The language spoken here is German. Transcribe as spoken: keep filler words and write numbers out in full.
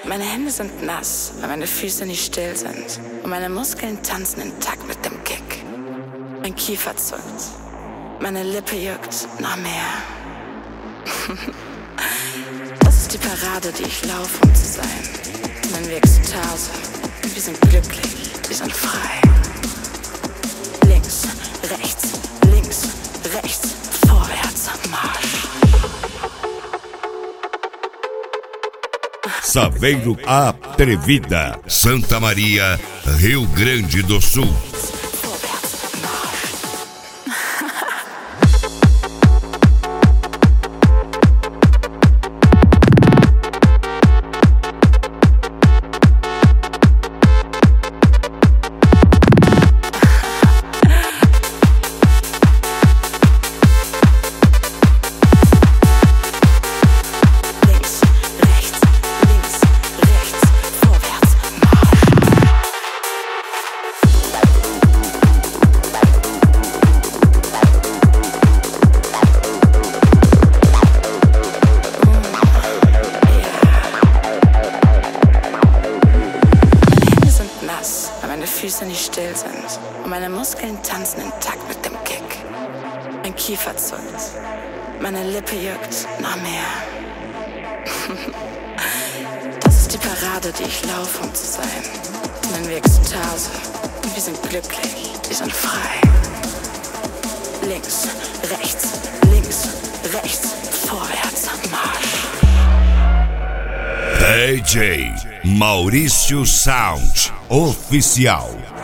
Meine Hände sind nass, weil meine Füße nicht still sind. Und meine Muskeln tanzen in Takt mit dem Kick. Mein Kiefer zuckt, meine Lippe juckt noch mehr. Das ist die Parade, die ich laufe, um zu sein. Nennen wir Ekstase. Wir sind glücklich, wir sind frei. Links, rechts, links, rechts, vorwärts, Marsch. Saveiro Atrevida, Santa Maria, Rio Grande do Sul. Füße nicht still sind und meine Muskeln tanzen in Takt mit dem Kick. Mein Kiefer zuckt, meine Lippe juckt noch mehr. Das ist die Parade, die ich laufe, um zu sein. Nennen wir Ekstase. Wir sind glücklich, wir sind frei. Links, rechts, links, rechts, vorwärts, Marsch. D J Maurício Sound Oficial.